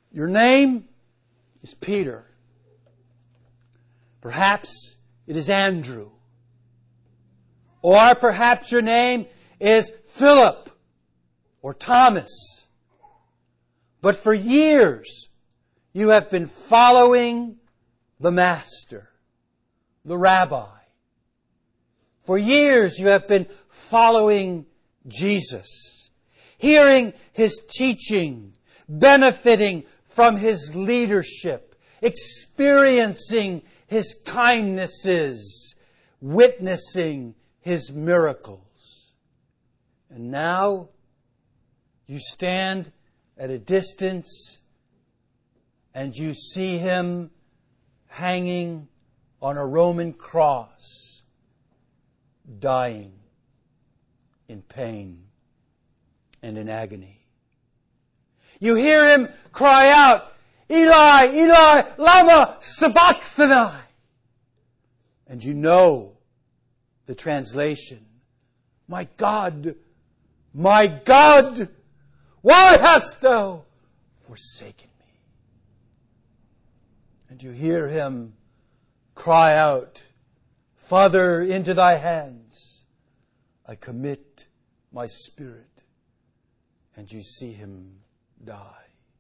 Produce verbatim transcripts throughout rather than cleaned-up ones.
Your name is Peter. Perhaps it is Andrew. Or perhaps your name is Philip or Thomas. But for years, you have been following the Master, the Rabbi. For years, you have been following Jesus, hearing His teaching, benefiting from His leadership, experiencing His kindnesses, witnessing His miracles. And now you stand at a distance and you see Him hanging on a Roman cross, dying in pain and in agony. You hear Him cry out, Eli, Eli, lama sabachthani. And you know the translation, my God, my God, why hast thou forsaken me? And you hear Him cry out, Father, into thy hands I commit my spirit. And you see Him die.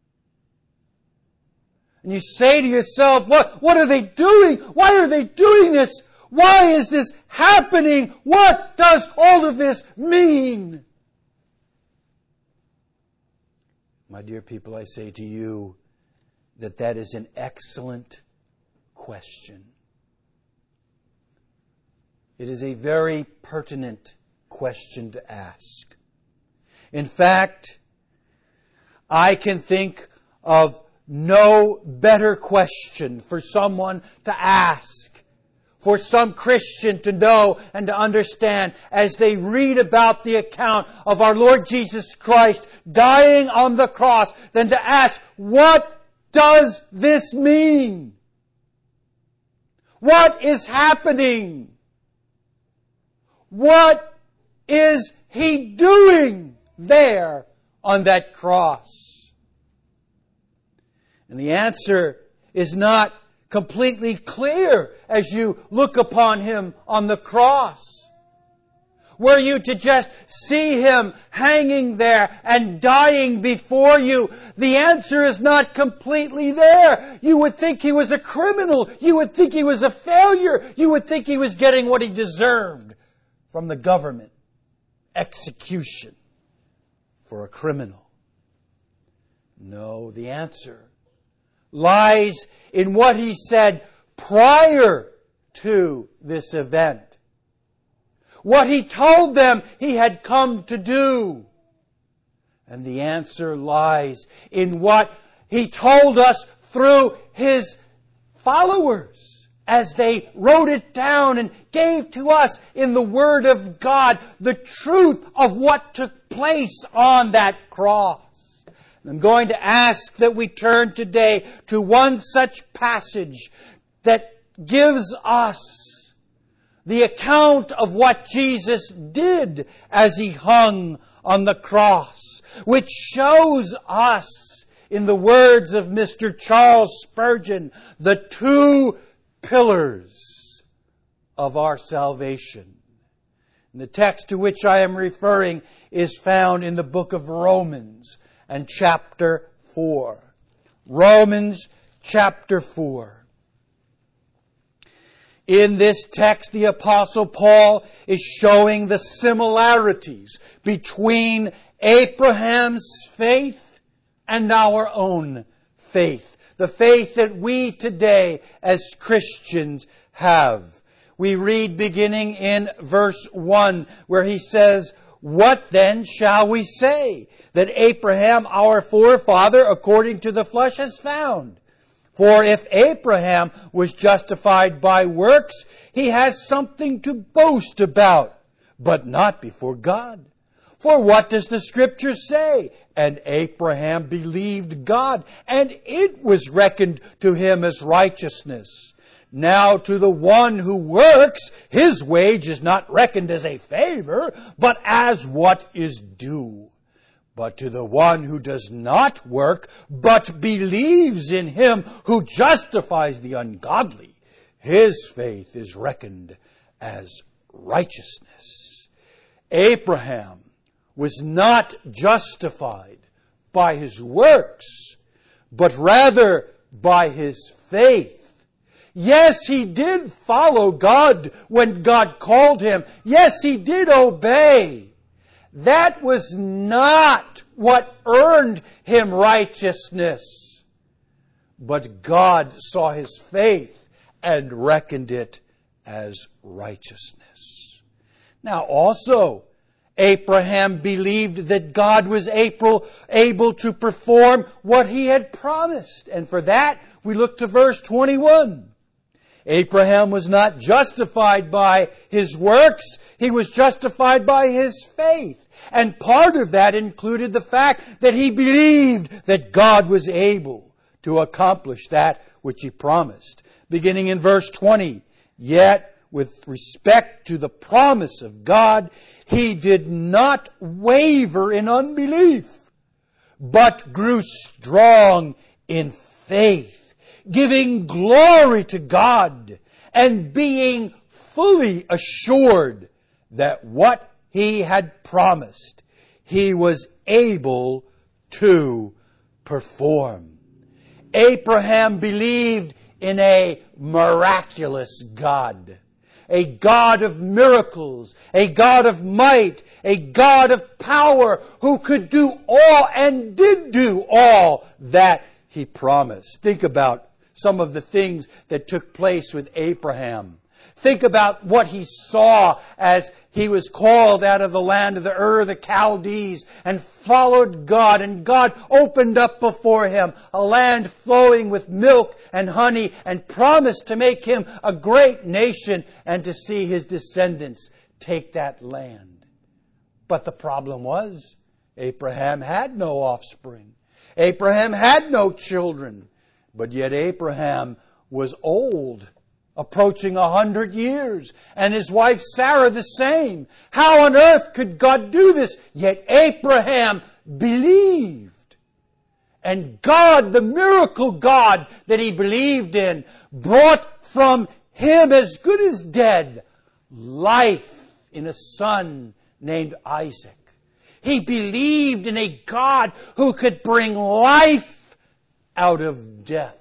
And you say to yourself, what, what are they doing? Why are they doing this? Why is this happening? What does all of this mean? My dear people, I say to you that that is an excellent question. It is a very pertinent question to ask. In fact, I can think of no better question for someone to ask, for some Christian to know and to understand as they read about the account of our Lord Jesus Christ dying on the cross, than to ask, what does this mean? What is happening? What is He doing there on that cross? And the answer is not completely clear as you look upon Him on the cross. Were you to just see Him hanging there and dying before you, the answer is not completely there. You would think He was a criminal. You would think He was a failure. You would think He was getting what He deserved from the government. Execution for a criminal. No, the answer lies in what He said prior to this event. What He told them He had come to do. And the answer lies in what He told us through His followers as they wrote it down and gave to us in the Word of God the truth of what took place on that cross. I'm going to ask that we turn today to one such passage that gives us the account of what Jesus did as He hung on the cross, which shows us, in the words of Mister Charles Spurgeon, the two pillars of our salvation. And the text to which I am referring is found in the book of Romans, and chapter four. Romans chapter four. In this text, the Apostle Paul is showing the similarities between Abraham's faith and our own faith. The faith that we today as Christians have. We read beginning in verse one where he says, what then shall we say that Abraham our forefather according to the flesh has found? For if Abraham was justified by works, he has something to boast about, but not before God. For what does the Scripture say? And Abraham believed God, and it was reckoned to him as righteousness. Now to the one who works, his wage is not reckoned as a favor, but as what is due. But to the one who does not work, but believes in Him who justifies the ungodly, his faith is reckoned as righteousness. Abraham was not justified by his works, but rather by his faith. Yes, he did follow God when God called him. Yes, he did obey. That was not what earned him righteousness. But God saw his faith and reckoned it as righteousness. Now also, Abraham believed that God was able, able to perform what He had promised. And for that, we look to verse twenty-one. Abraham was not justified by his works. He was justified by his faith. And part of that included the fact that he believed that God was able to accomplish that which He promised. Beginning in verse twenty, yet with respect to the promise of God, he did not waver in unbelief, but grew strong in faith, giving glory to God, and being fully assured that what he had promised, he was able to perform. Abraham believed in a miraculous God. A God of miracles, a God of might, a God of power who could do all and did do all that He promised. Think about some of the things that took place with Abraham. Think about what he saw as he was called out of the land of the Ur of the Chaldees and followed God. And God opened up before him a land flowing with milk and honey and promised to make him a great nation and to see his descendants take that land. But the problem was, Abraham had no offspring. Abraham had no children. But yet Abraham was old, approaching a hundred years, and his wife Sarah the same. How on earth could God do this? Yet Abraham believed. And God, the miracle God that he believed in, brought from him as good as dead life in a son named Isaac. He believed in a God who could bring life out of death.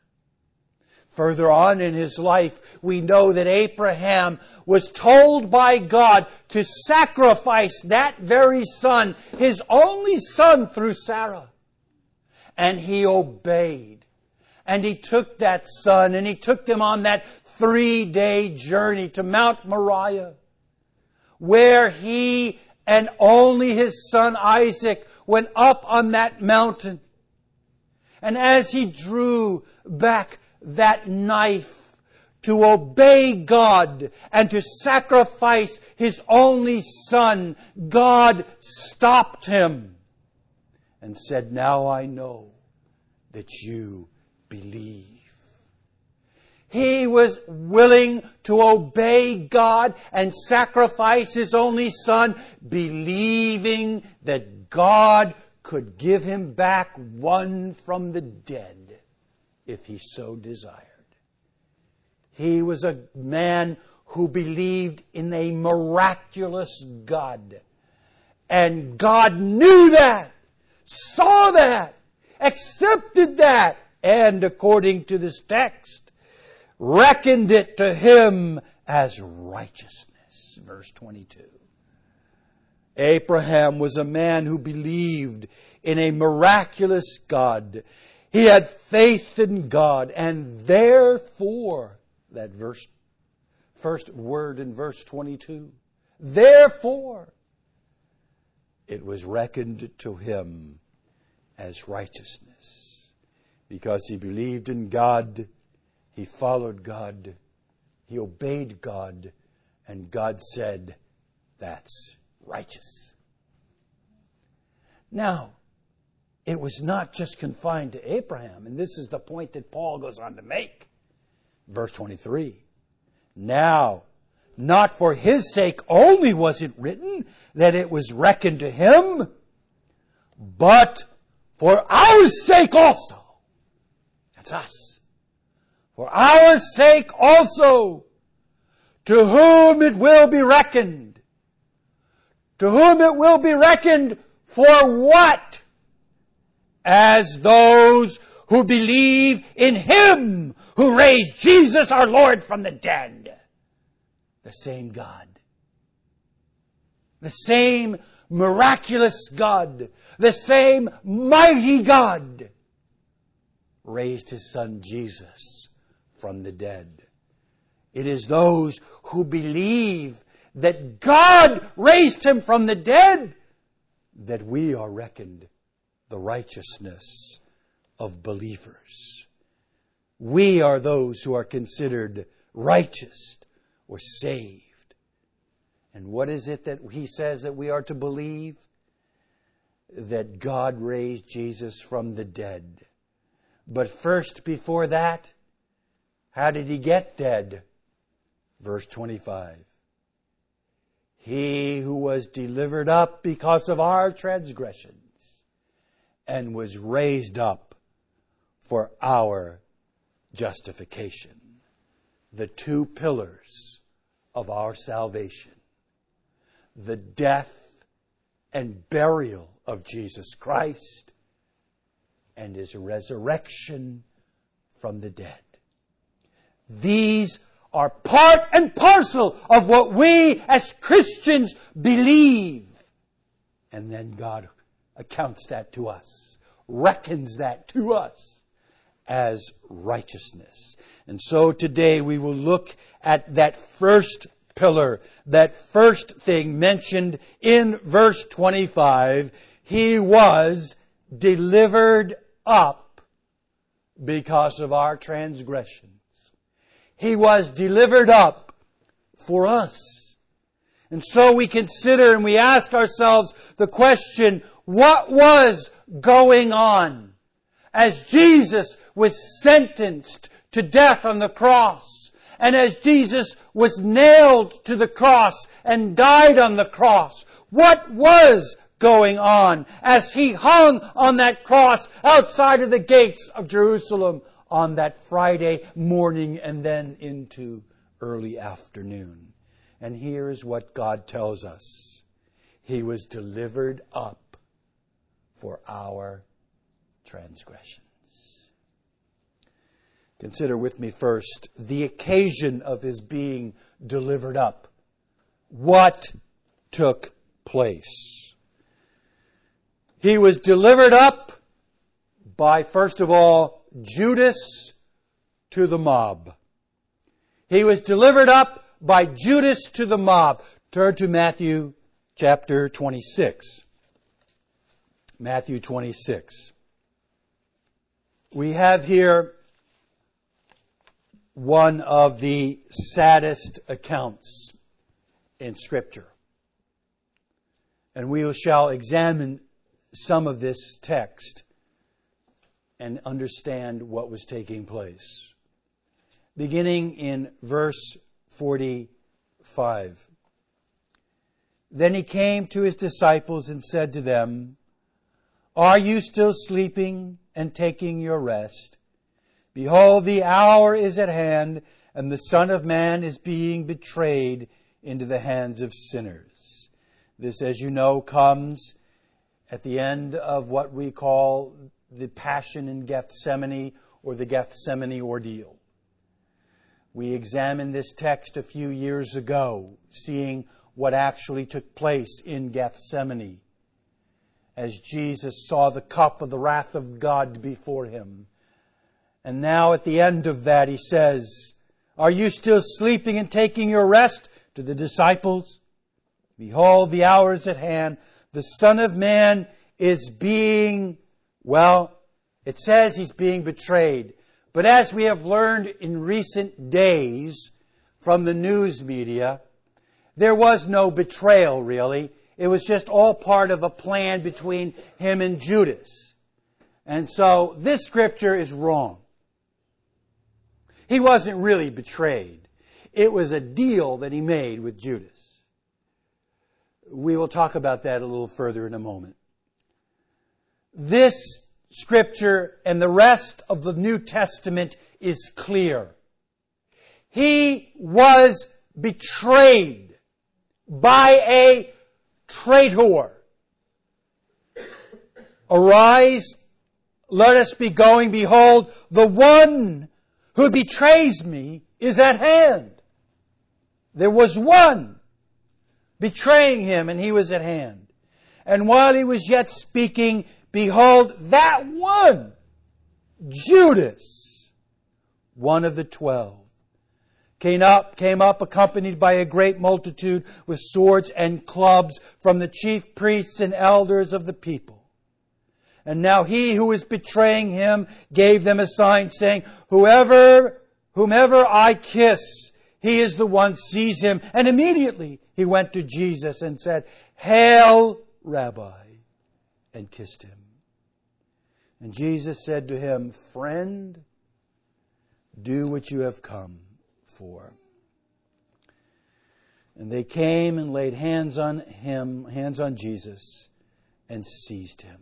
Further on in his life, we know that Abraham was told by God to sacrifice that very son, his only son through Sarah. And he obeyed. And he took that son and he took them on that three-day journey to Mount Moriah, where he and only his son Isaac went up on that mountain. And as he drew back that knife to obey God and to sacrifice his only son, God stopped him and said, "Now I know that you believe." He was willing to obey God and sacrifice his only son, believing that God could give him back one from the dead if he so desired. He was a man who believed in a miraculous God. And God knew that, saw that, accepted that, and according to this text, reckoned it to him as righteousness. Verse twenty-two. Abraham was a man who believed in a miraculous God. He had faith in God, and therefore, that verse, first word in verse twenty-two, therefore, it was reckoned to him as righteousness. Because he believed in God, he followed God, he obeyed God, and God said, "That's righteous." Now, it was not just confined to Abraham, and this is the point that Paul goes on to make. Verse twenty-three. Now, not for his sake only was it written that it was reckoned to him, but for our sake also. That's us. For our sake also, to whom it will be reckoned. To whom it will be reckoned for what? As those who believe in Him who raised Jesus our Lord from the dead. The same God. The same miraculous God. The same mighty God raised His Son Jesus from the dead. It is those who believe that God raised Him from the dead that we are reckoned the righteousness of believers. We are those who are considered righteous or saved. And what is it that He says that we are to believe? That God raised Jesus from the dead. But first, before that, how did He get dead? Verse twenty-five. He who was delivered up because of our transgressions and was raised up for our justification. The two pillars of our salvation. The death and burial of Jesus Christ and His resurrection from the dead. These are part and parcel of what we as Christians believe. And then God accounts that to us, reckons that to us as righteousness. And so today we will look at that first pillar, that first thing mentioned in verse twenty-five. He was delivered up because of our transgressions. He was delivered up for us. And so we consider and we ask ourselves the question, what was going on as Jesus was sentenced to death on the cross? And as Jesus was nailed to the cross and died on the cross, what was going on as He hung on that cross outside of the gates of Jerusalem on that Friday morning and then into early afternoon? And here is what God tells us. He was delivered up for our transgressions. Consider with me first the occasion of His being delivered up. What took place? He was delivered up by, first of all, Judas to the mob. He was delivered up by Judas to the mob. Turn to Matthew chapter twenty-six. Matthew twenty-six. We have here one of the saddest accounts in Scripture. And we shall examine some of this text and understand what was taking place. Beginning in verse forty-five. Then He came to His disciples and said to them, "Are you still sleeping and taking your rest? Behold, the hour is at hand, and the Son of Man is being betrayed into the hands of sinners." This, as you know, comes at the end of what we call the Passion in Gethsemane, or the Gethsemane ordeal. We examined this text a few years ago, seeing what actually took place in Gethsemane, as Jesus saw the cup of the wrath of God before Him. And now at the end of that He says, "Are you still sleeping and taking your rest?" to the disciples. "Behold, the hour is at hand. The Son of Man is being," well, it says He's being betrayed. But as we have learned in recent days from the news media, there was no betrayal really. It was just all part of a plan between Him and Judas. And so this scripture is wrong. He wasn't really betrayed. It was a deal that He made with Judas. We will talk about that a little further in a moment. this scripture and the rest of the New Testament is clear. He was betrayed by a traitor. Arise, let us be going. Behold, the one who betrays me is at hand. There was one betraying him, and he was at hand. And while he was yet speaking, behold, that one, Judas, one of the twelve, came up, came up accompanied by a great multitude with swords and clubs from the chief priests and elders of the people. And now he who is betraying him gave them a sign, saying, Whoever, whomever I kiss, he is the one, seize him. And immediately he went to Jesus and said, Hail, Rabbi, and kissed him. And Jesus said to him, Friend, do what you have come for. And they came and laid hands on him, hands on Jesus, and seized him.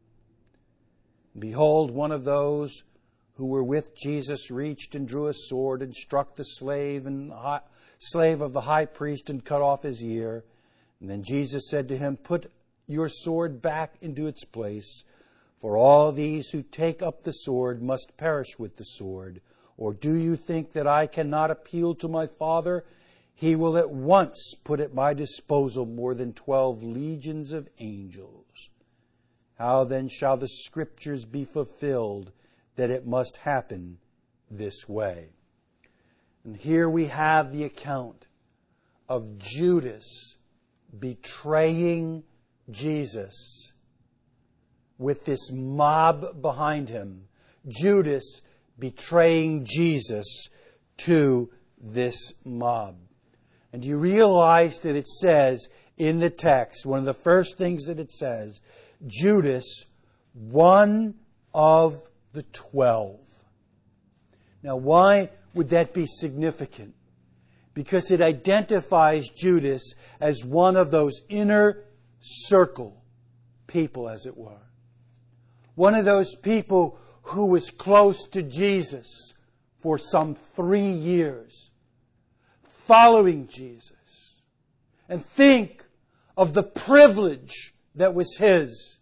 Behold, one of those who were with Jesus reached and drew a sword and struck the slave and high, slave of the high priest and cut off his ear. And then Jesus said to him, Put your sword back into its place, for all these who take up the sword must perish with the sword. Or do you think that I cannot appeal to my Father? He will at once put at my disposal more than twelve legions of angels. How then shall the Scriptures be fulfilled that it must happen this way? And here we have the account of Judas betraying Jesus with this mob behind him. Judas betraying Jesus to this mob. And you realize that it says in the text, one of the first things that it says, Judas, one of the twelve. Now, why would that be significant? Because it identifies Judas as one of those inner circle people, as it were. One of those people who was close to Jesus for some three years, following Jesus. And think of the privilege that was his.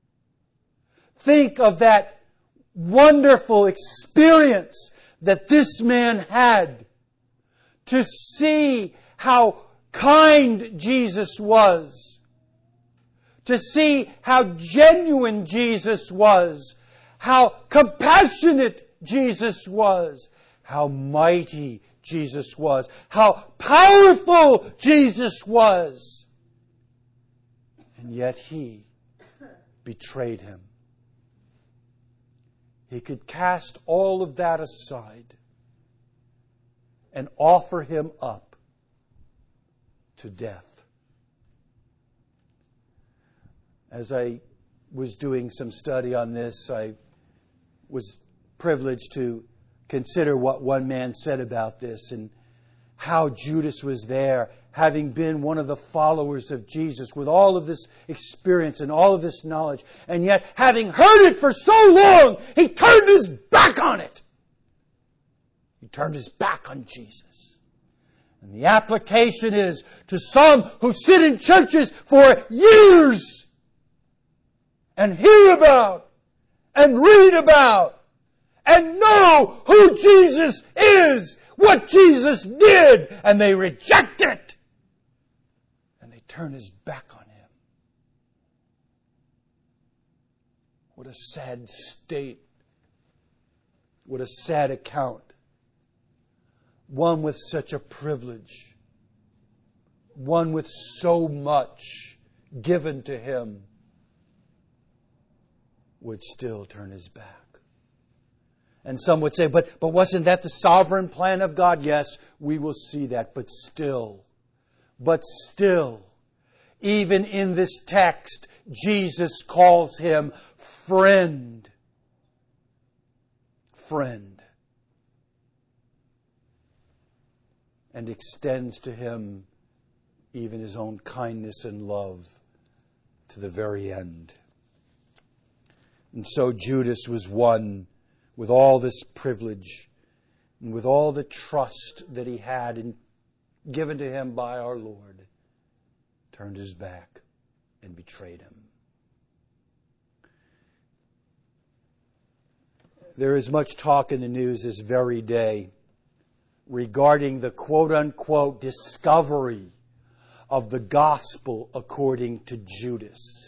Think of that wonderful experience that this man had to see how kind Jesus was, to see how genuine Jesus was, how compassionate Jesus was, how mighty Jesus was, how powerful Jesus was. And yet he betrayed him. He could cast all of that aside and offer him up to death. As I was doing some study on this, I was privileged to consider what one man said about this and how Judas was there, having been one of the followers of Jesus with all of this experience and all of this knowledge. And yet, having heard it for so long, he turned his back on it. He turned his back on Jesus. And the application is to some who sit in churches for years and hear about and read about and know who Jesus is, what Jesus did, and they reject it. And they turn his back on him. What a sad state. What a sad account. One with such a privilege. One with so much given to him would still turn his back. And some would say, but, but wasn't that the sovereign plan of God? Yes, we will see that. But still, but still, even in this text, Jesus calls him friend. Friend. And extends to him even his own kindness and love to the very end. And so Judas was one with all this privilege and with all the trust that he had in, given to him by our Lord, turned his back and betrayed him. There is much talk in the news this very day regarding the quote-unquote discovery of the gospel according to Judas.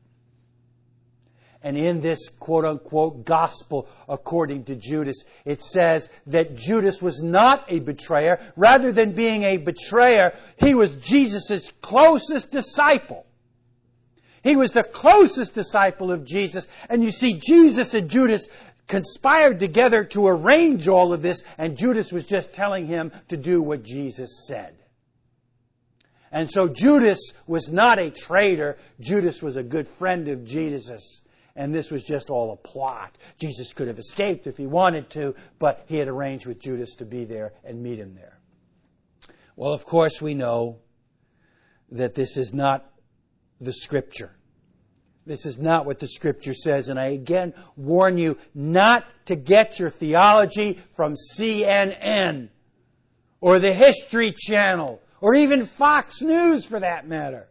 And in this quote-unquote gospel according to Judas, it says that Judas was not a betrayer. Rather than being a betrayer, he was Jesus' closest disciple. He was the closest disciple of Jesus. And you see, Jesus and Judas conspired together to arrange all of this, and Judas was just telling him to do what Jesus said. And so Judas was not a traitor. Judas was a good friend of Jesus. And this was just all a plot. Jesus could have escaped if he wanted to, but he had arranged with Judas to be there and meet him there. Well, of course, we know that this is not the Scripture. This is not what the Scripture says. And I again warn you not to get your theology from C N N or the History Channel or even Fox News for that matter.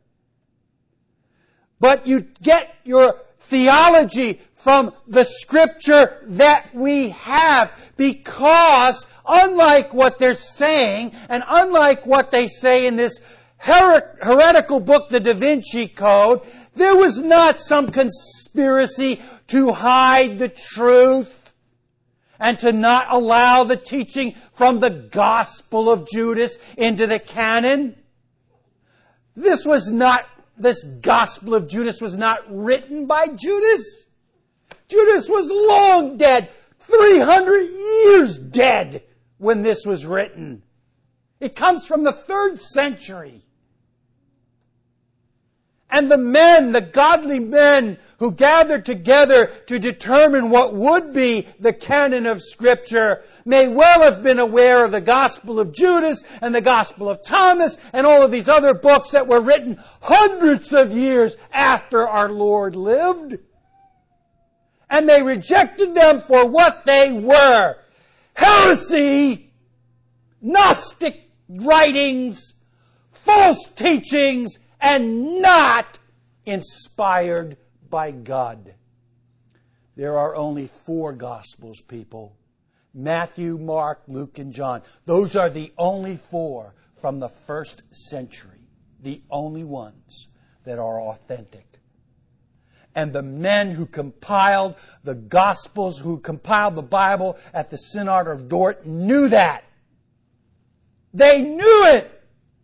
But you get your theology from the Scripture that we have, because unlike what they're saying and unlike what they say in this her- heretical book, the Da Vinci Code, there was not some conspiracy to hide the truth and to not allow the teaching from the Gospel of Judas into the canon. This was not, this Gospel of Judas was not written by Judas. Judas was long dead, three hundred years dead when this was written. It comes from the third century. And the men, the godly men who gathered together to determine what would be the canon of Scripture may well have been aware of the Gospel of Judas and the Gospel of Thomas and all of these other books that were written hundreds of years after our Lord lived. And they rejected them for what they were: heresy, Gnostic writings, false teachings, and not inspired by God. There are only four Gospels, people. Matthew, Mark, Luke, and John. Those are the only four from the first century. The only ones that are authentic. And the men who compiled the Gospels, who compiled the Bible at the Synod of Dort, knew that. They knew it.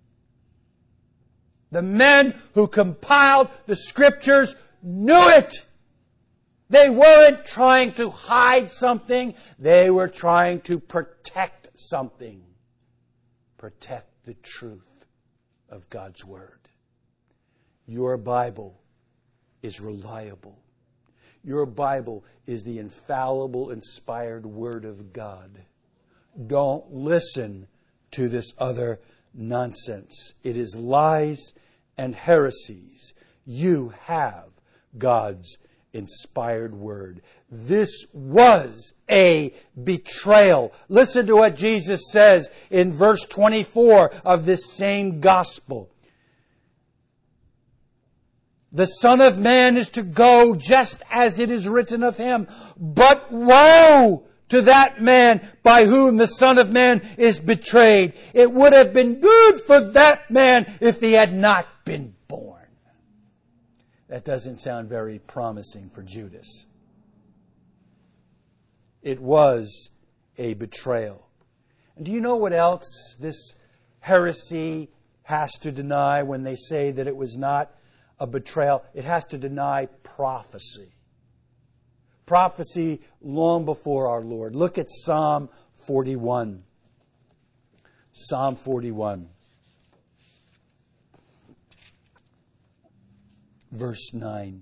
The men who compiled the Scriptures knew it. They weren't trying to hide something. They were trying to protect something. Protect the truth of God's Word. Your Bible is reliable. Your Bible is the infallible, inspired Word of God. Don't listen to this other nonsense. It is lies and heresies. You have God's inspired Word. This was a betrayal. Listen to what Jesus says in verse twenty-four of this same Gospel. The Son of Man is to go just as it is written of Him. But woe to that man by whom the Son of Man is betrayed. It would have been good for that man if he had not been born. That doesn't sound very promising for Judas. It was a betrayal. And do you know what else this heresy has to deny when they say that it was not a betrayal? It has to deny prophecy. Prophecy long before our Lord. Look at Psalm forty-one. Psalm forty-one. Verse nine.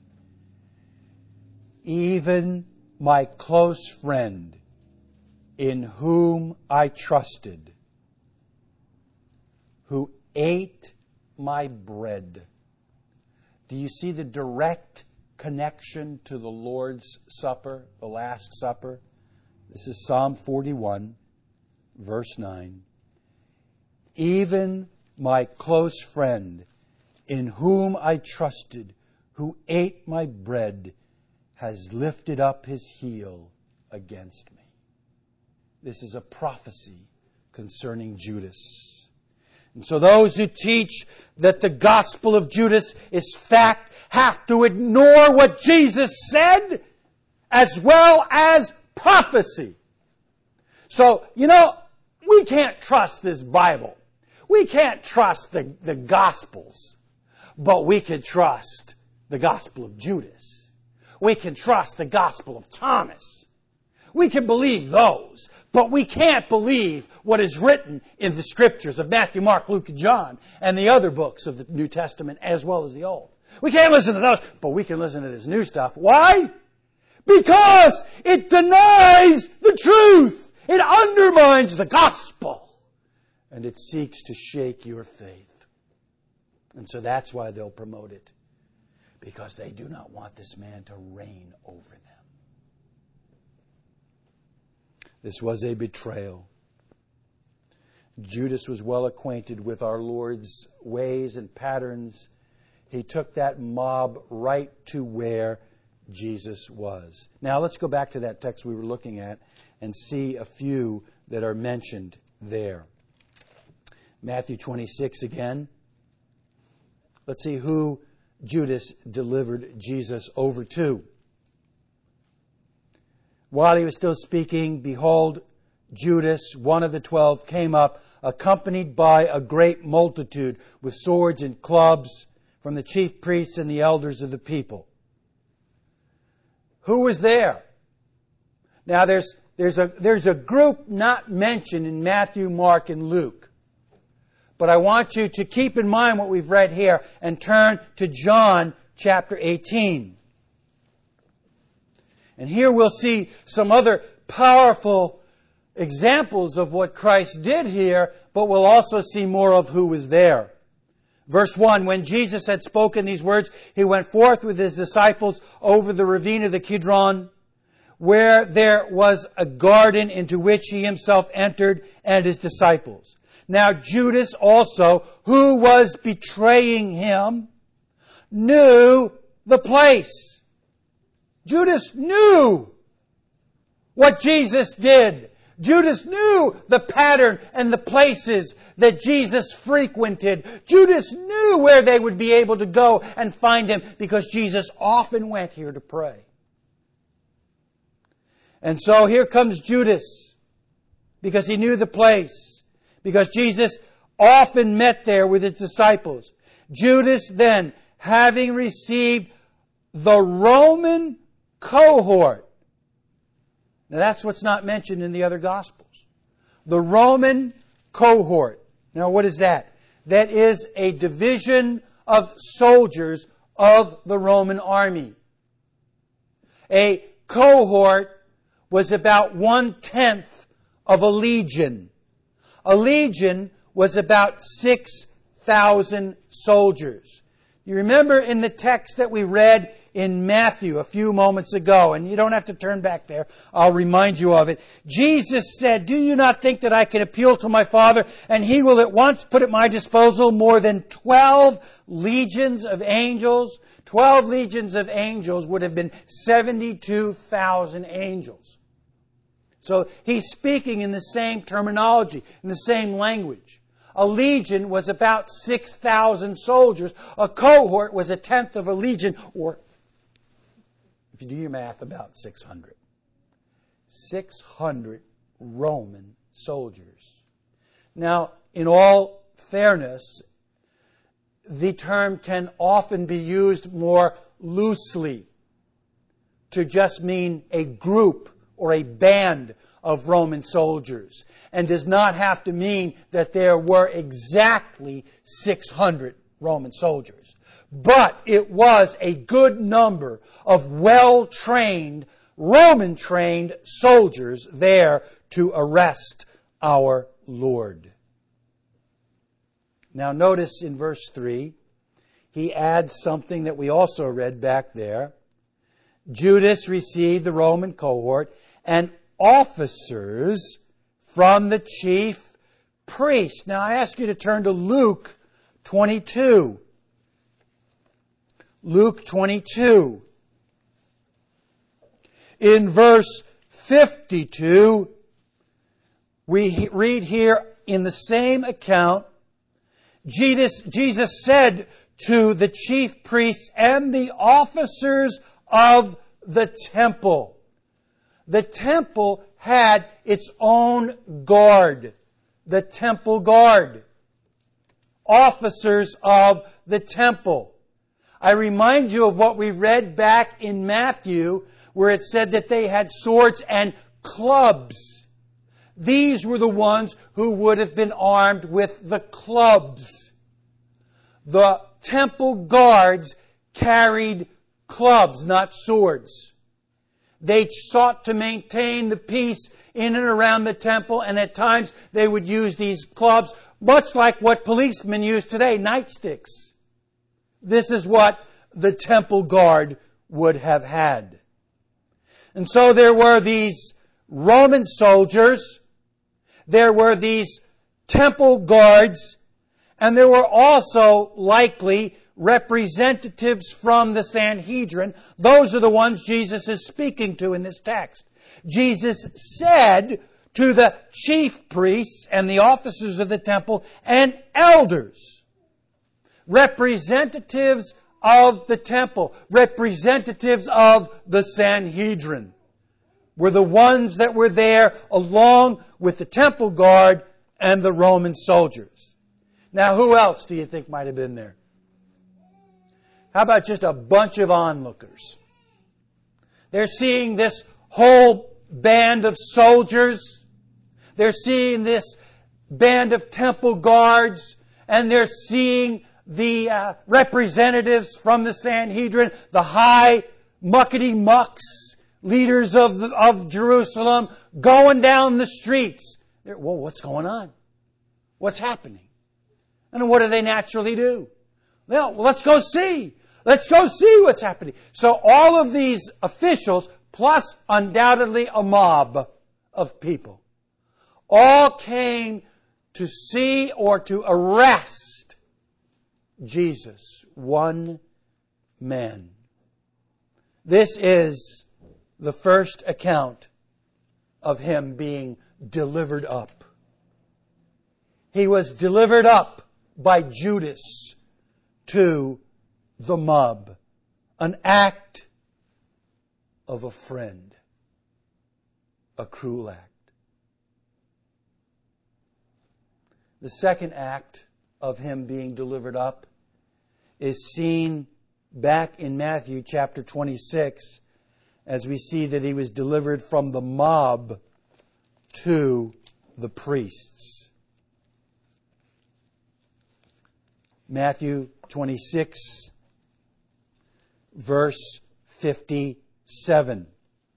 Even my close friend, in whom I trusted, who ate my bread. Do you see the direct connection to the Lord's Supper, the Last Supper. This is Psalm forty-one, verse nine. Even my close friend, in whom I trusted, who ate my bread, has lifted up his heel against me. This is a prophecy concerning Judas. And so those who teach that the gospel of Judas is fact have to ignore what Jesus said as well as prophecy. So, you know, we can't trust this Bible. We can't trust the, the Gospels. But we can trust the gospel of Judas. We can trust the gospel of Thomas. We can believe those, but we can't believe what is written in the scriptures of Matthew, Mark, Luke, and John, and the other books of the New Testament as well as the Old. We can't listen to those, but we can listen to this new stuff. Why? Because it denies the truth. It undermines the gospel. And it seeks to shake your faith. And so that's why they'll promote it. Because they do not want this man to reign over them. This was a betrayal. Judas was well acquainted with our Lord's ways and patterns. He took that mob right to where Jesus was. Now let's go back to that text we were looking at and see a few that are mentioned there. Matthew twenty-six again. Let's see who Judas delivered Jesus over to. While he was still speaking, behold, Judas, one of the twelve, came up, accompanied by a great multitude with swords and clubs from the chief priests and the elders of the people. Who was there? Now there's, there's, a, there's a group not mentioned in Matthew, Mark, and Luke. But I want you to keep in mind what we've read here and turn to John chapter eighteen. And here we'll see some other powerful examples of what Christ did here, but we'll also see more of who was there. Verse one, when Jesus had spoken these words, he went forth with his disciples over the ravine of the Kidron, where there was a garden into which he himself entered and his disciples. Now Judas also, who was betraying him, knew the place. Judas knew what Jesus did. Judas knew the pattern and the places that Jesus frequented. Judas knew where they would be able to go and find him because Jesus often went here to pray. And so here comes Judas because he knew the place. Because Jesus often met there with his disciples. Judas then, having received the Roman cohort. Now that's what's not mentioned in the other Gospels. The Roman cohort. Now what is that? That is a division of soldiers of the Roman army. A cohort was about one-tenth of a legion. A legion was about six thousand soldiers. You remember in the text that we read in Matthew a few moments ago, and you don't have to turn back there, I'll remind you of it. Jesus said, do you not think that I can appeal to my Father, and He will at once put at my disposal more than twelve legions of angels? Twelve legions of angels would have been seventy-two thousand angels. So he's speaking in the same terminology, in the same language. A legion was about six thousand soldiers. A cohort was a tenth of a legion, or, if you do your math, about six hundred. six hundred Roman soldiers. Now, in all fairness, the term can often be used more loosely to just mean a group or a band of Roman soldiers, and does not have to mean that there were exactly six hundred Roman soldiers. But it was a good number of well-trained, Roman-trained soldiers there to arrest our Lord. Now notice in verse three, he adds something that we also read back there. Judas received the Roman cohort and officers from the chief priests. Now I ask you to turn to Luke twenty-two. Luke twenty-two. In verse fifty-two, we read here in the same account, Jesus, Jesus said to the chief priests and the officers of the temple. The temple had its own guard. The temple guard. Officers of the temple. I remind you of what we read back in Matthew, where it said that they had swords and clubs. These were the ones who would have been armed with the clubs. The temple guards carried clubs, not swords. They sought to maintain the peace in and around the temple, and at times they would use these clubs, much like what policemen use today, nightsticks. This is what the temple guard would have had. And so there were these Roman soldiers, there were these temple guards, and there were also likely representatives from the Sanhedrin. Those are the ones Jesus is speaking to in this text. Jesus said to the chief priests and the officers of the temple and elders, representatives of the temple, representatives of the Sanhedrin, were the ones that were there along with the temple guard and the Roman soldiers. Now, who else do you think might have been there? How about just a bunch of onlookers? They're seeing this whole band of soldiers. They're seeing this band of temple guards. And they're seeing the uh, representatives from the Sanhedrin, the high muckety-mucks, leaders of, the, of Jerusalem, going down the streets. They're, well, what's going on? What's happening? And what do they naturally do? Well, let's go see. Let's go see what's happening. So all of these officials, plus undoubtedly a mob of people, all came to see or to arrest Jesus, one man. This is the first account of Him being delivered up. He was delivered up by Judas to the mob. An act of a friend. A cruel act. The second act of Him being delivered up is seen back in Matthew chapter twenty-six, as we see that He was delivered from the mob to the priests. Matthew twenty-six, verse fifty-seven.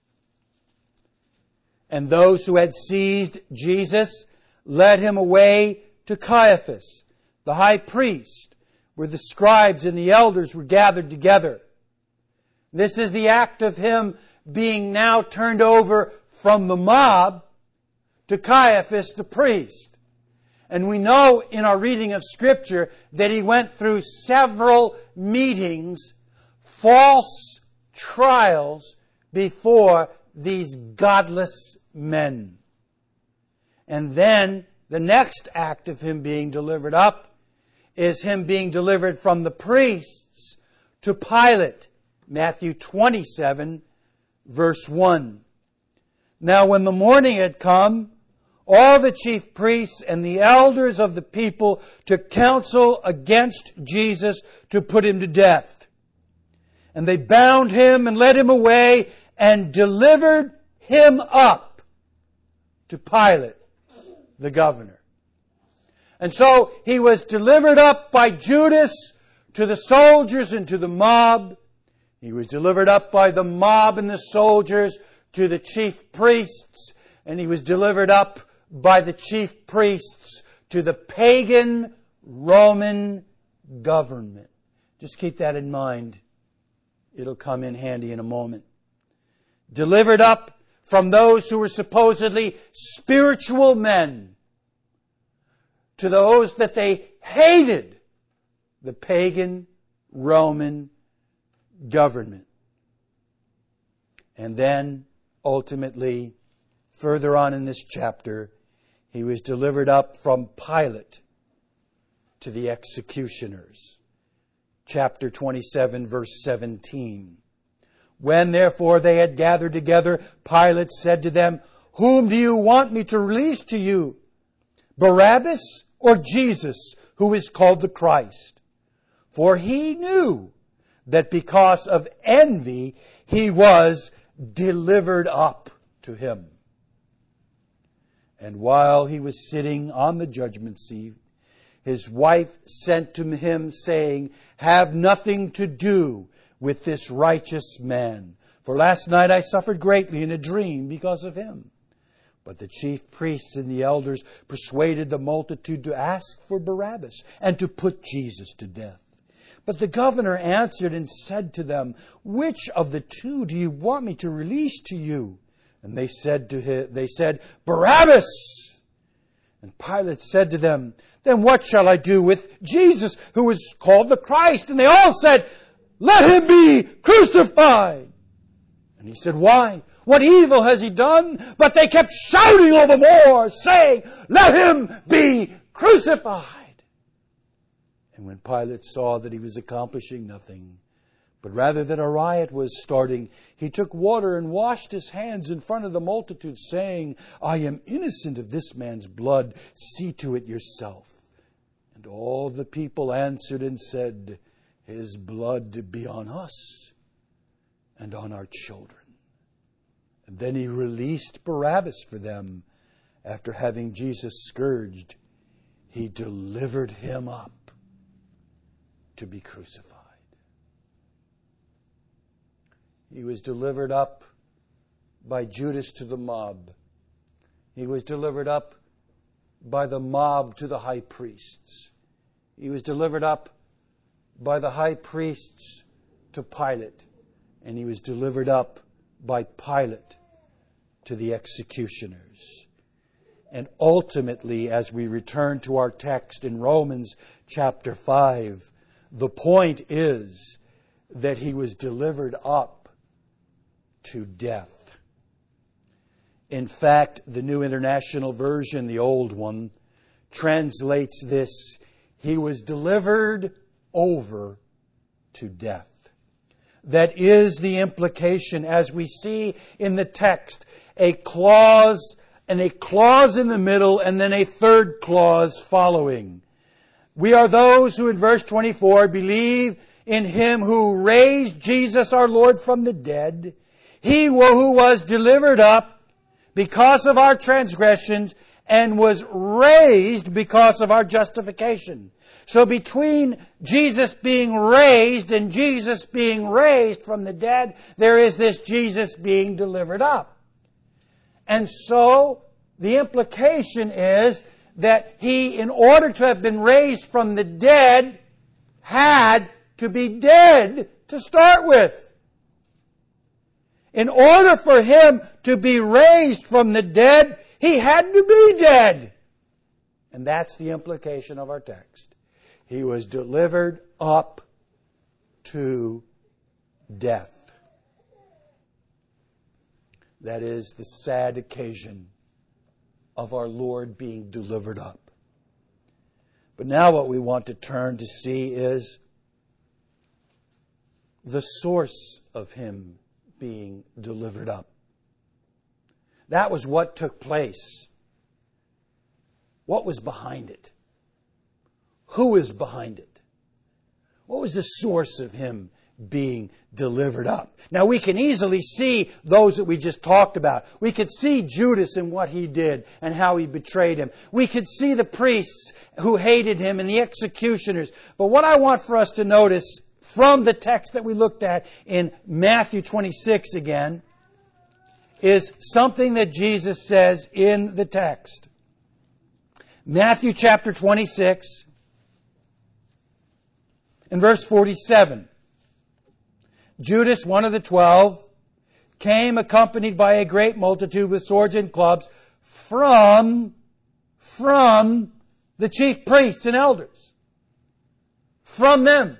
And those who had seized Jesus led Him away to Caiaphas, the high priest, where the scribes and the elders were gathered together. This is the act of Him being now turned over from the mob to Caiaphas the priest. And we know in our reading of Scripture that He went through several meetings, false trials before these godless men. And then the next act of Him being delivered up is Him being delivered from the priests to Pilate. Matthew twenty-seven, verse one. Now when the morning had come, all the chief priests and the elders of the people took counsel against Jesus to put Him to death. And they bound Him and led Him away and delivered Him up to Pilate, the governor. And so He was delivered up by Judas to the soldiers and to the mob. He was delivered up by the mob and the soldiers to the chief priests. And He was delivered up by the chief priests to the pagan Roman government. Just keep that in mind. It'll come in handy in a moment. delivered up from those who were supposedly spiritual men to those that they hated, the pagan Roman government. And then, ultimately, further on in this chapter, he was delivered up from Pilate to the executioners. Chapter twenty-seven, verse seventeen. When therefore they had gathered together, Pilate said to them, "Whom do you want me to release to you? Barabbas or Jesus, who is called the Christ?" For he knew that because of envy he was delivered up to him. And while he was sitting on the judgment seat, his wife sent to him, saying, "Have nothing to do with this righteous man, for last night I suffered greatly in a dream because of him." But the chief priests and the elders persuaded the multitude to ask for Barabbas and to put Jesus to death. But the governor answered and said to them, "Which of the two do you want me to release to you?" And they said to him, they said, "Barabbas." And Pilate said to them, "Then what shall I do with Jesus, who is called the Christ?" And they all said, "Let him be crucified." And he said, "Why? What evil has he done?" But they kept shouting all the more, saying, "Let him be crucified." And when Pilate saw that he was accomplishing nothing, but rather that a riot was starting, he took water and washed his hands in front of the multitude, saying, "I am innocent of this man's blood. See to it yourself." And all the people answered and said, "His blood be on us and on our children." And then he released Barabbas for them. After having Jesus scourged, he delivered him up to be crucified. He was delivered up by Judas to the mob. He was delivered up by the mob to the high priests. He was delivered up by the high priests to Pilate. And he was delivered up by Pilate to the executioners. And ultimately, as we return to our text in Romans chapter five, the point is that he was delivered up to death. In fact, the New International Version, the old one, translates this, he was delivered over to death. That is the implication, as we see in the text, a clause and a clause in the middle and then a third clause following. We are those who in verse twenty-four believe in Him who raised Jesus our Lord from the dead. He who was delivered up because of our transgressions and was raised because of our justification. So between Jesus being raised and Jesus being raised from the dead, there is this Jesus being delivered up. And so the implication is that He, in order to have been raised from the dead, had to be dead to start with. In order for Him to be raised from the dead, He had to be dead. And that's the implication of our text. He was delivered up to death. That is the sad occasion of our Lord being delivered up. But now what we want to turn to see is the source of Him being delivered up. That was what took place. What was behind it? Who is behind it? What was the source of Him being delivered up? Now we can easily see those that we just talked about. We could see Judas and what he did and how he betrayed Him. We could see the priests who hated Him and the executioners. But what I want for us to notice from the text that we looked at in Matthew twenty-six again is something that Jesus says in the text. Matthew chapter twenty-six and verse forty-seven. Judas, one of the twelve, came accompanied by a great multitude with swords and clubs from, from the chief priests and elders. From them.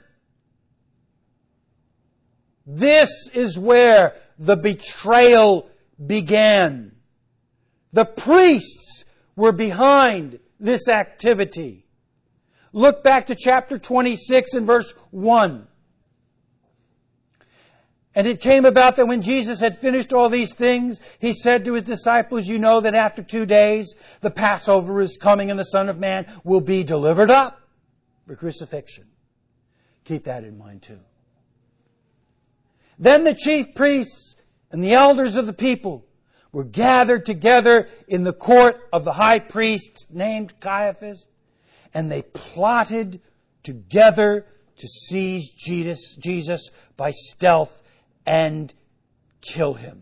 This is where the betrayal began. The priests were behind this activity. Look back to chapter twenty-six and verse one. And it came about that when Jesus had finished all these things, He said to His disciples, you know that after two days the Passover is coming and the Son of Man will be delivered up for crucifixion. Keep that in mind too. Then the chief priests and the elders of the people were gathered together in the court of the high priest named Caiaphas, and they plotted together to seize Jesus, Jesus by stealth and kill Him.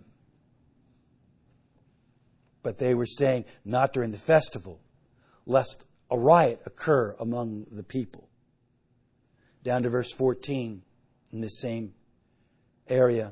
But they were saying, not during the festival, lest a riot occur among the people. Down to verse fourteen in this same area.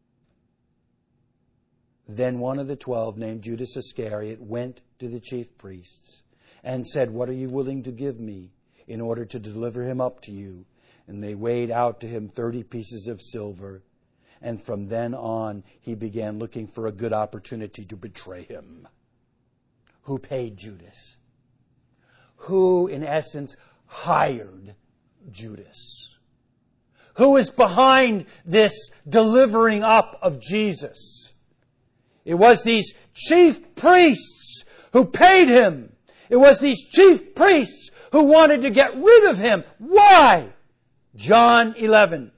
Then one of the twelve, named Judas Iscariot, went to the chief priests and said, what are you willing to give me in order to deliver Him up to you? And they weighed out to him thirty pieces of silver. And from then on, he began looking for a good opportunity to betray Him. Who paid Judas? Who, in essence, hired Judas? Who is behind this delivering up of Jesus? It was these chief priests who paid Him. It was these chief priests who wanted to get rid of Him. Why? John eleven.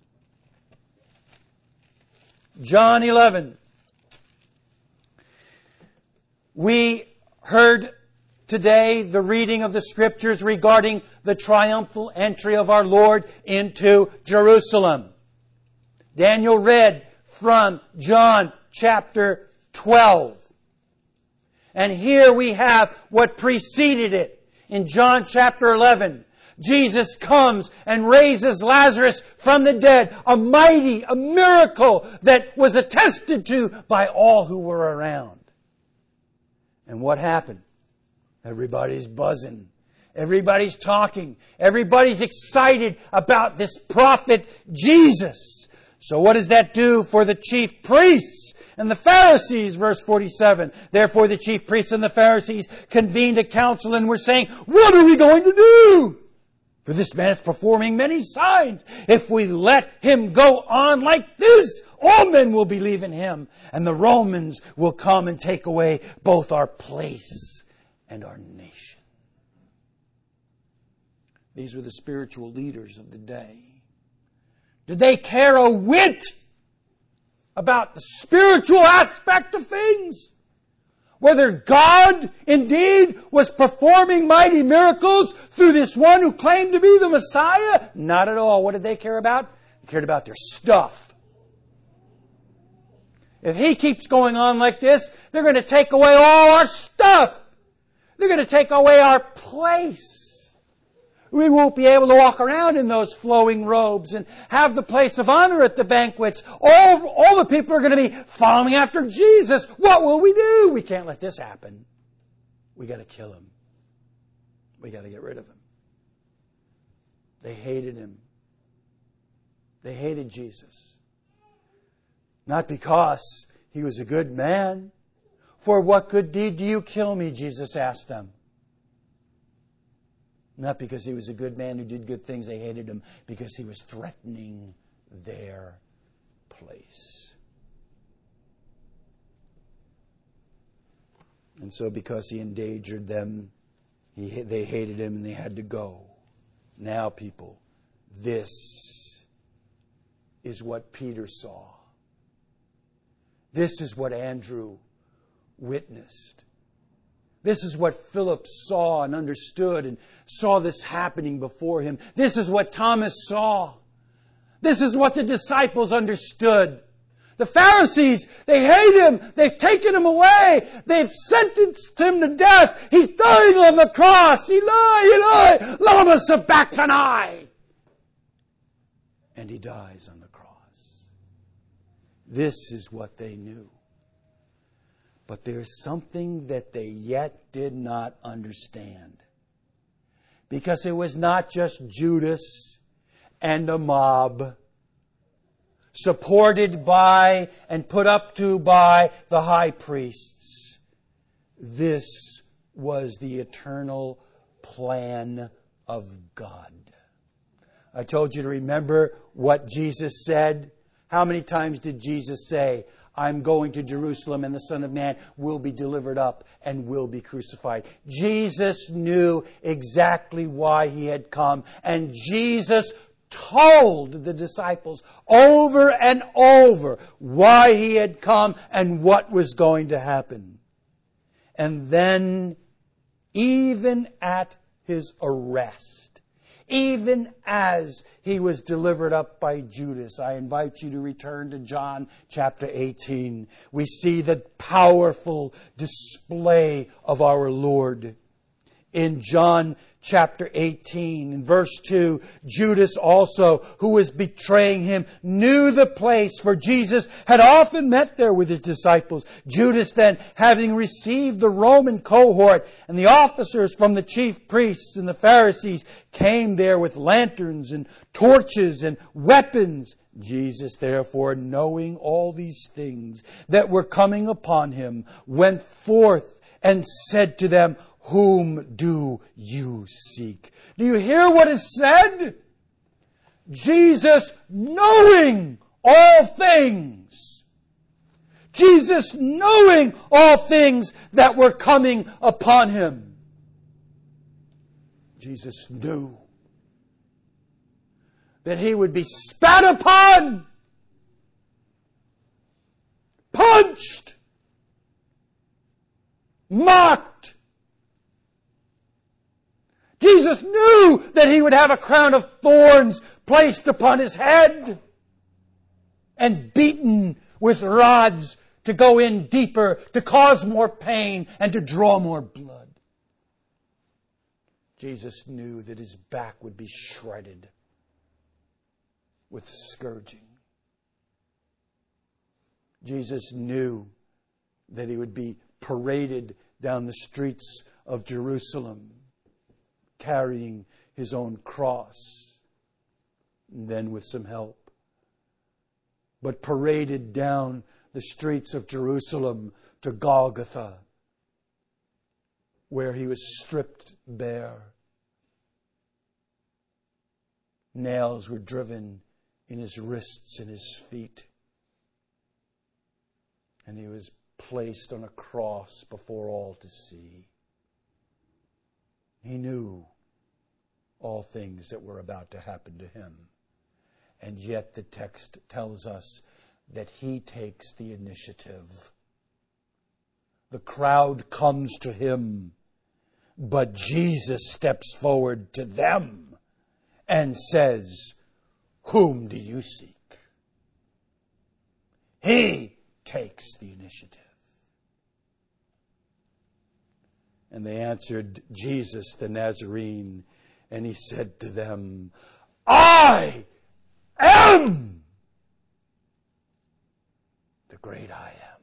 John eleven. We heard today the reading of the Scriptures regarding the triumphal entry of our Lord into Jerusalem. Daniel read from John chapter twelve. And here we have what preceded it. In John chapter eleven, Jesus comes and raises Lazarus from the dead. A mighty, a miracle that was attested to by all who were around. And what happened? Everybody's buzzing. Everybody's talking. Everybody's excited about this prophet Jesus. So what does that do for the chief priests and the Pharisees? Verse forty-seven. Therefore the chief priests and the Pharisees convened a council and were saying, what are we going to do? For this man is performing many signs. If we let him go on like this, all men will believe in him, and the Romans will come and take away both our place and our nation. These were the spiritual leaders of the day. Did they care a whit about the spiritual aspect of things? Whether God indeed was performing mighty miracles through this one who claimed to be the Messiah? Not at all. What did they care about? They cared about their stuff. If He keeps going on like this, they're going to take away all our stuff. They're going to take away our place. We won't be able to walk around in those flowing robes and have the place of honor at the banquets. All, all the people are going to be following after Jesus. What will we do? We can't let this happen. We got to kill Him. We got to get rid of Him. They hated Him. They hated Jesus. Not because He was a good man. For what good deed do you kill me? Jesus asked them. Not because He was a good man who did good things. They hated Him because He was threatening their place. And so because He endangered them, he, they hated Him and they had to go. Now, people, this is what Peter saw. This is what Andrew witnessed. This is what Philip saw and understood and saw this happening before him. This is what Thomas saw. This is what the disciples understood. The Pharisees, they hate Him. They've taken Him away. They've sentenced Him to death. He's dying on the cross. Eli, Eli, lama sabachthani. And He dies on the cross. This is what they knew. But there's something that they yet did not understand. Because it was not just Judas and a mob supported by and put up to by the high priests. This was the eternal plan of God. I told you to remember what Jesus said. How many times did Jesus say, I'm going to Jerusalem and the Son of Man will be delivered up and will be crucified? Jesus knew exactly why He had come. And Jesus told the disciples over and over why He had come and what was going to happen. And then, even at His arrest, even as He was delivered up by Judas, I invite you to return to John chapter eighteen. We see the powerful display of our Lord. In John chapter eighteen, in verse two, Judas also, who was betraying Him, knew the place, for Jesus had often met there with His disciples. Judas then, having received the Roman cohort and the officers from the chief priests and the Pharisees, came there with lanterns and torches and weapons. Jesus, therefore, knowing all these things that were coming upon Him, went forth and said to them, Whom do you seek? Do you hear what is said? Jesus knowing all things. Jesus knowing all things that were coming upon Him. Jesus knew that He would be spat upon, punched, mocked. Jesus knew that He would have a crown of thorns placed upon His head and beaten with rods to go in deeper, to cause more pain and to draw more blood. Jesus knew that His back would be shredded with scourging. Jesus knew that He would be paraded down the streets of Jerusalem, carrying His own cross, and then with some help, but paraded down the streets of Jerusalem to Golgotha, where He was stripped bare. Nails were driven in His wrists and His feet, and He was placed on a cross before all to see. He knew all things that were about to happen to Him. And yet the text tells us that He takes the initiative. The crowd comes to Him, but Jesus steps forward to them and says, Whom do you seek? He takes the initiative. And they answered, Jesus the Nazarene. And He said to them, I am the great I am.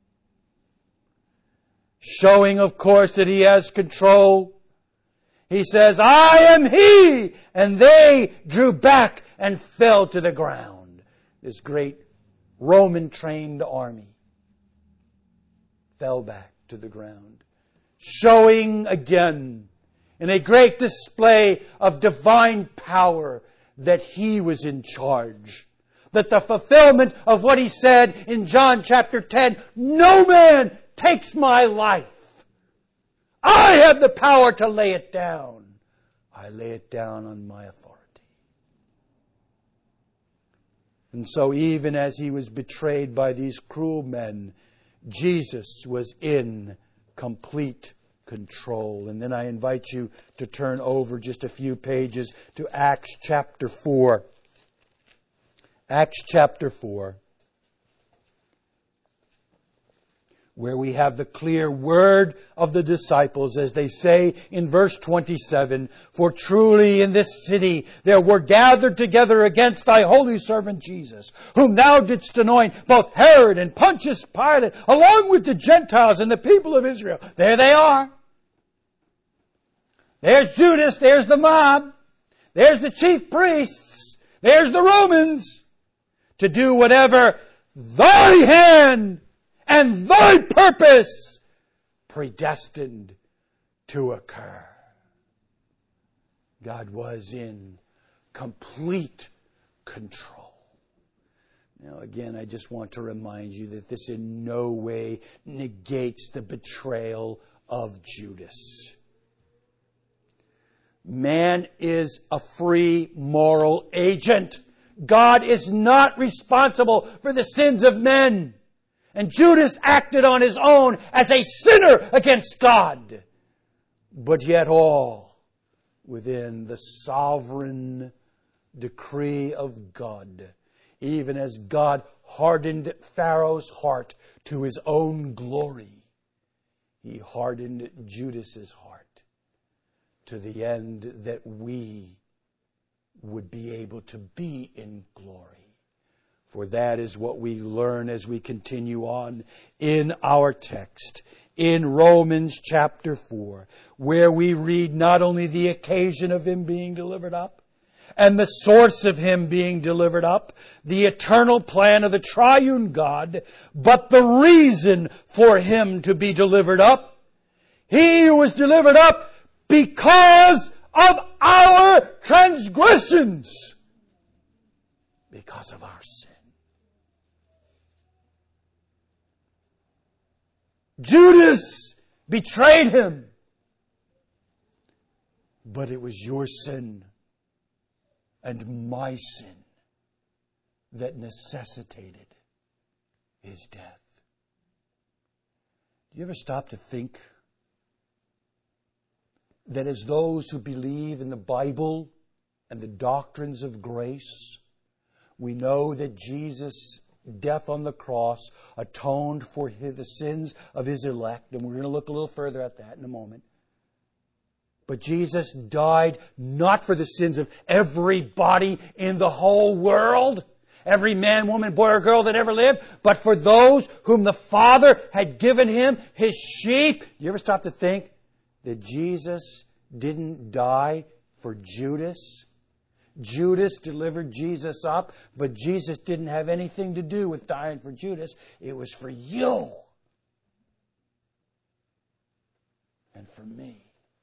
Showing, of course, that He has control. He says, I am He. And they drew back and fell to the ground. This great Roman-trained army fell back to the ground. Showing again, in a great display of divine power, that He was in charge. That the fulfillment of what He said in John chapter ten, no man takes my life. I have the power to lay it down. I lay it down on my authority. And so even as He was betrayed by these cruel men, Jesus was in complete control. And then I invite you to turn over just a few pages to Acts chapter four. Acts chapter four. where we have the clear word of the disciples as they say in verse twenty-seven, "For truly in this city there were gathered together against thy holy servant Jesus, whom thou didst anoint, both Herod and Pontius Pilate, along with the Gentiles and the people of Israel." There they are. There's Judas, there's the mob, there's the chief priests, there's the Romans, to do whatever thy hand and thy purpose predestined to occur. God was in complete control. Now again, I just want to remind you that this in no way negates the betrayal of Judas. Man is a free moral agent. God is not responsible for the sins of men. And Judas acted on his own as a sinner against God. But yet all within the sovereign decree of God. Even as God hardened Pharaoh's heart to his own glory, He hardened Judas's heart to the end that we would be able to be in glory. For that is what we learn as we continue on in our text, in Romans chapter four, where we read not only the occasion of Him being delivered up, and the source of Him being delivered up, the eternal plan of the triune God, but the reason for Him to be delivered up. He who was delivered up because of our transgressions, because of our sin. Judas betrayed Him, but it was your sin and my sin that necessitated His death. Do you ever stop to think that as those who believe in the Bible and the doctrines of grace, we know that Jesus' death on the cross atoned for the sins of His elect, and we're going to look a little further at that in a moment. But Jesus died not for the sins of everybody in the whole world, every man, woman, boy, or girl that ever lived, but for those whom the Father had given Him, His sheep. You ever stop to think that Jesus didn't die for Judas? Judas delivered Jesus up, but Jesus didn't have anything to do with dying for Judas. It was for you and for me.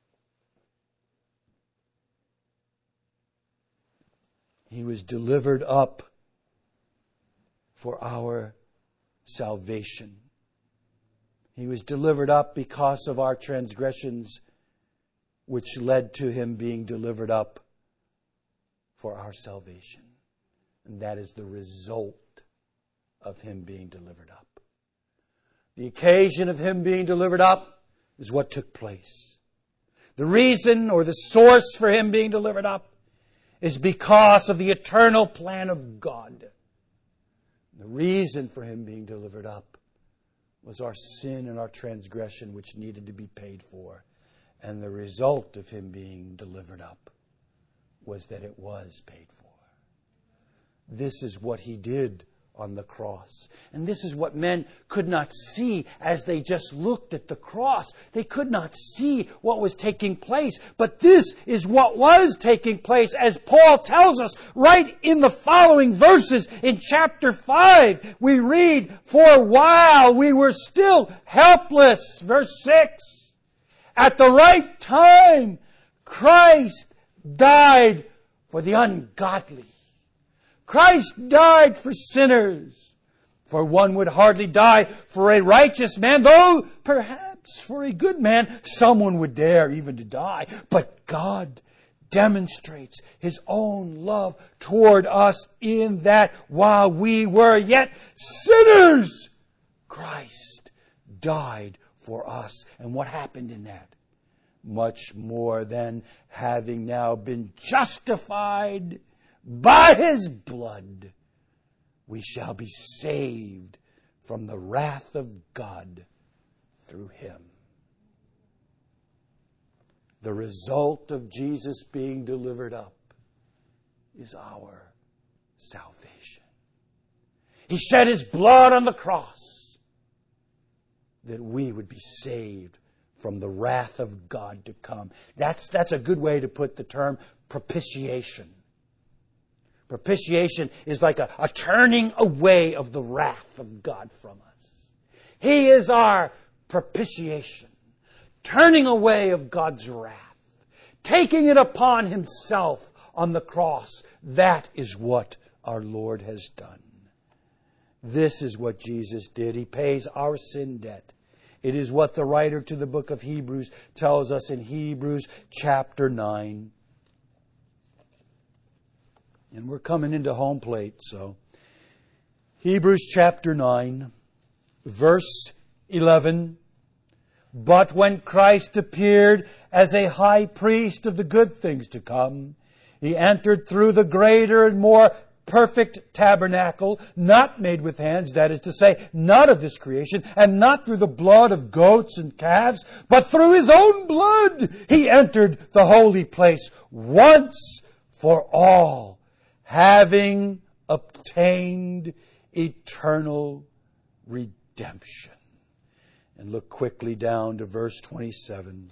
He was delivered up for our salvation. He was delivered up because of our transgressions, which led to Him being delivered up for our salvation. And that is the result of Him being delivered up. The occasion of Him being delivered up is what took place. The reason or the source for Him being delivered up is because of the eternal plan of God. The reason for Him being delivered up was our sin and our transgression, which needed to be paid for. And the result of Him being delivered up was that it was paid for. This is what He did on the cross. And this is what men could not see as they just looked at the cross. They could not see what was taking place. But this is what was taking place, as Paul tells us right in the following verses in chapter five. We read, "For while we were still helpless," verse six, "at the right time, Christ died for the ungodly." Christ died for sinners. For one would hardly die for a righteous man, though perhaps for a good man someone would dare even to die. But God demonstrates His own love toward us in that while we were yet sinners, Christ died for us. And what happened in that? Much more than having now been justified by His blood, we shall be saved from the wrath of God through Him. The result of Jesus being delivered up is our salvation. He shed His blood on the cross that we would be saved from the wrath of God to come. That's, that's a good way to put the term propitiation. Propitiation is like a, a turning away of the wrath of God from us. He is our propitiation. Turning away of God's wrath. Taking it upon Himself on the cross. That is what our Lord has done. This is what Jesus did. He pays our sin debt. It is what the writer to the book of Hebrews tells us in Hebrews chapter nine. And we're coming into home plate, so. Hebrews chapter nine, verse eleven. But when Christ appeared as a high priest of the good things to come, He entered through the greater and more perfect tabernacle, not made with hands, that is to say, not of this creation, and not through the blood of goats and calves, but through His own blood He entered the holy place once for all, having obtained eternal redemption. And look quickly down to verse twenty-seven.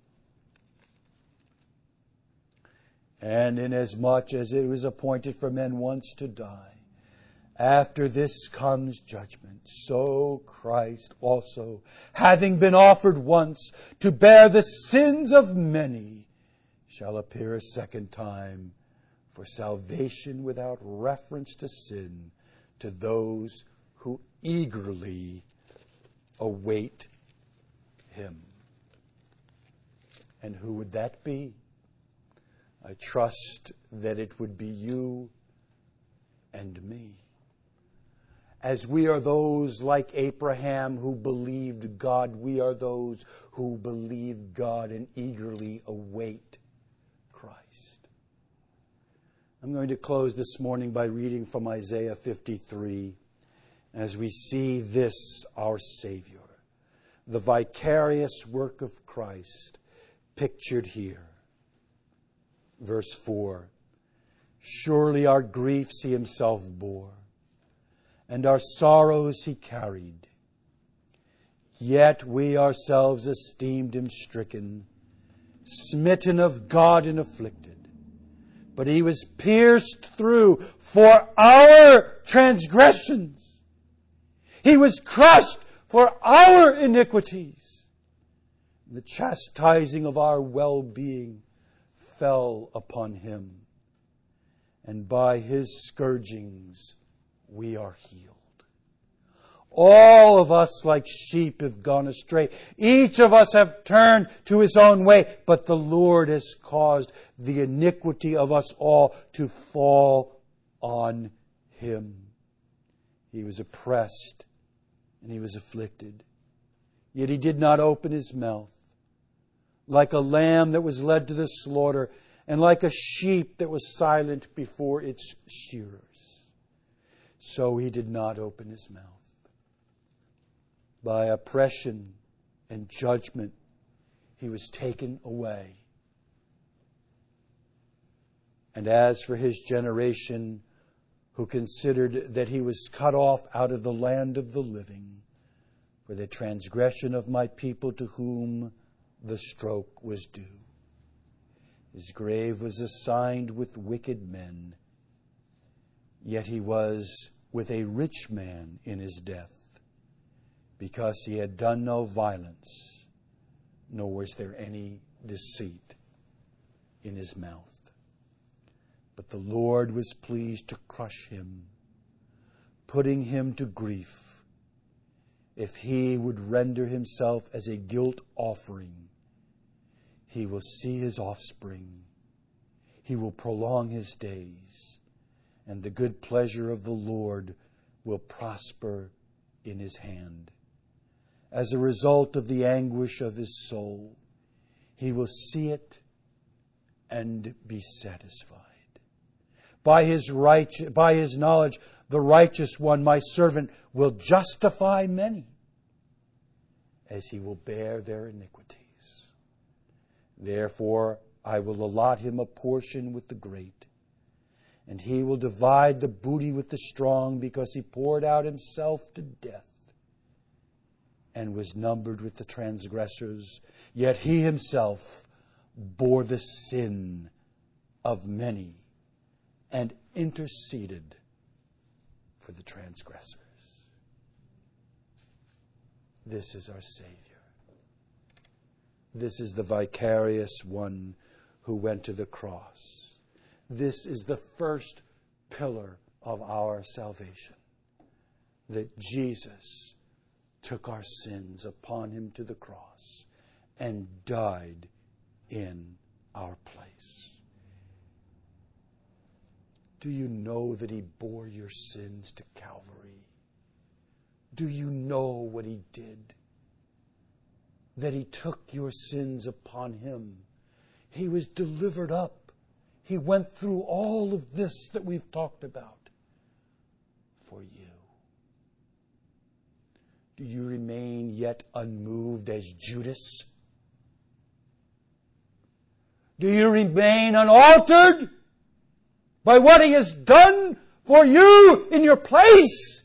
And inasmuch as it was appointed for men once to die, after this comes judgment, so Christ also, having been offered once to bear the sins of many, shall appear a second time for salvation without reference to sin to those who eagerly await Him. And who would that be? I trust that it would be you and me. As we are those like Abraham who believed God, we are those who believe God and eagerly await Christ. I'm going to close this morning by reading from Isaiah fifty-three as we see this, our Savior, the vicarious work of Christ pictured here. Verse four, surely our griefs He Himself bore, and our sorrows He carried. Yet we ourselves esteemed Him stricken, smitten of God and afflicted. But He was pierced through for our transgressions. He was crushed for our iniquities. The chastising of our well-being fell upon Him, and by His scourgings we are healed. All of us like sheep have gone astray. Each of us have turned to his own way, but the Lord has caused the iniquity of us all to fall on Him. He was oppressed and He was afflicted, yet He did not open His mouth. Like a lamb that was led to the slaughter, and like a sheep that was silent before its shearers, so He did not open His mouth. By oppression and judgment He was taken away. And as for His generation, who considered that He was cut off out of the land of the living, for the transgression of my people to whom the stroke was due. His grave was assigned with wicked men, yet He was with a rich man in His death, because He had done no violence, nor was there any deceit in His mouth. But the Lord was pleased to crush Him, putting Him to grief. If He would render Himself as a guilt offering, He will see His offspring. He will prolong His days, and the good pleasure of the Lord will prosper in His hand. As a result of the anguish of His soul, He will see it and be satisfied. By His right, by His knowledge, the righteous one, my servant, will justify many, as he will bear their iniquities. Therefore I will allot him a portion with the great, and he will divide the booty with the strong, because he poured out himself to death and was numbered with the transgressors. Yet he himself bore the sin of many and interceded for the transgressors. This is our Savior. This is the vicarious one who went to the cross. This is the first pillar of our salvation, that Jesus took our sins upon him to the cross and died in our place. Do you know that he bore your sins to Calvary? Do you know what he did? That he took your sins upon him. He was delivered up. He went through all of this that we've talked about for you. Do you remain yet unmoved as Judas? Do you remain unaltered by what he has done for you in your place?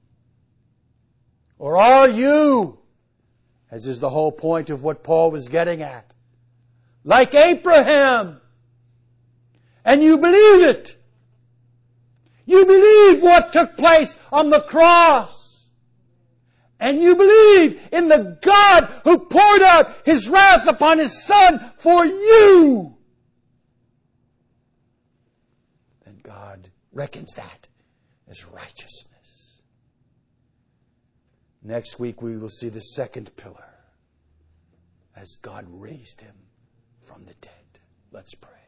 Or are you, as is the whole point of what Paul was getting at, like Abraham, and you believe it? You believe what took place on the cross. And you believe in the God who poured out his wrath upon his Son for you. Then God reckons that as righteousness. Next week we will see the second pillar, as God raised him from the dead. Let's pray.